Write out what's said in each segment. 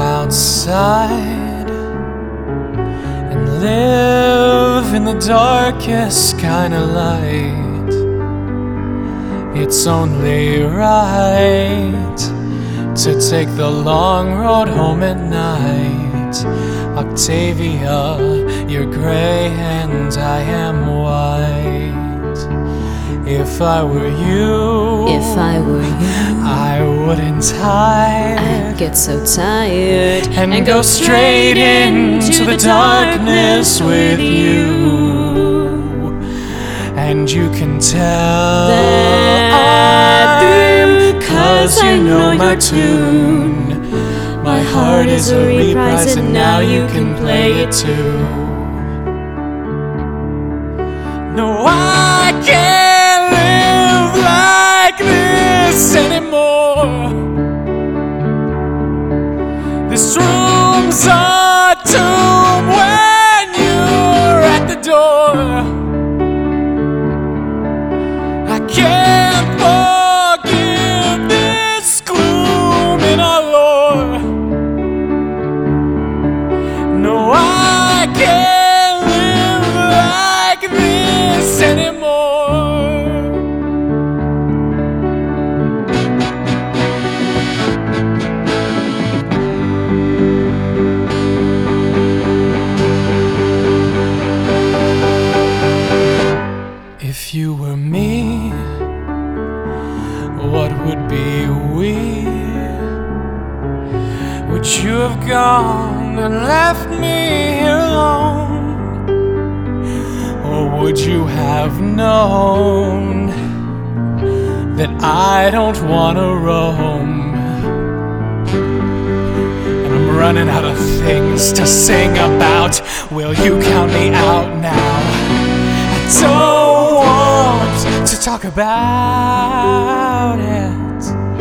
outside and live in the darkest kind of light. It's only right to take the long road home at night. Octavia, you're gray and I am white. If I were you, I wouldn't hide. I'd get so tired and go straight into the darkness with you. And you can tell that cause you know my tune. My heart is a reprise and now you can play it too. No, I can't live like this anymore. This room's a tomb when you're at the door. I can't forgive this gloom in our lore. No, I can't live like this anymore. If you were me, what would be we? Would you have gone and left me here alone? Or would you have known that I don't want to roam? And I'm running out of things to sing about. Will you count me out now? I don't want to talk about it.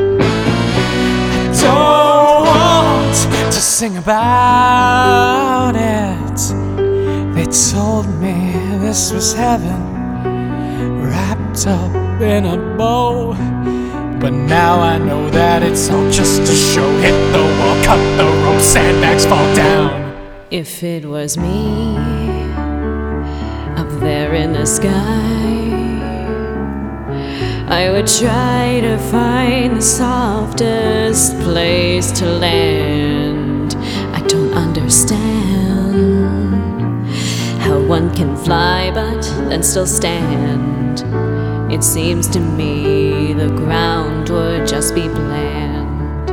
I don't want to sing about it. They told me this was heaven, wrapped up in a bow. But now I know that it's all just a show. Hit the wall, cut the rope, sandbags fall down. if it was me up there in the sky, I would try to find the softest place to land. I don't understand how one can fly but then still stand. It seems to me the ground would just be bland.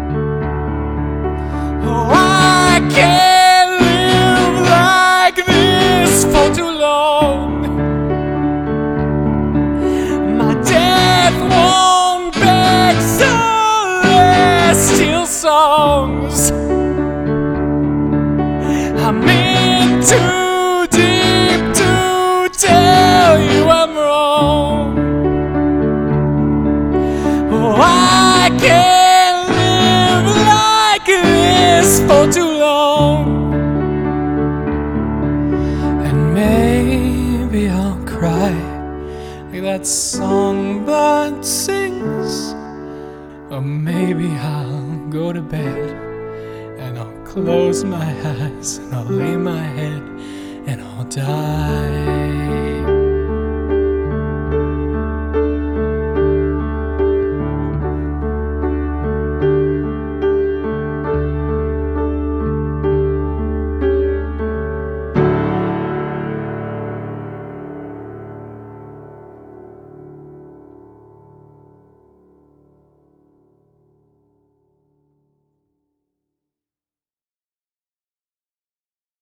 Oh, I can't live like this for too long. My death won't beg celestial songs. I'm in too deep to tell you I'm wrong. Oh, I can't live like this for too long. And maybe I'll cry like that songbird sings. Or maybe I'll go to bed and I'll close my eyes and I'll lay my head and I'll die.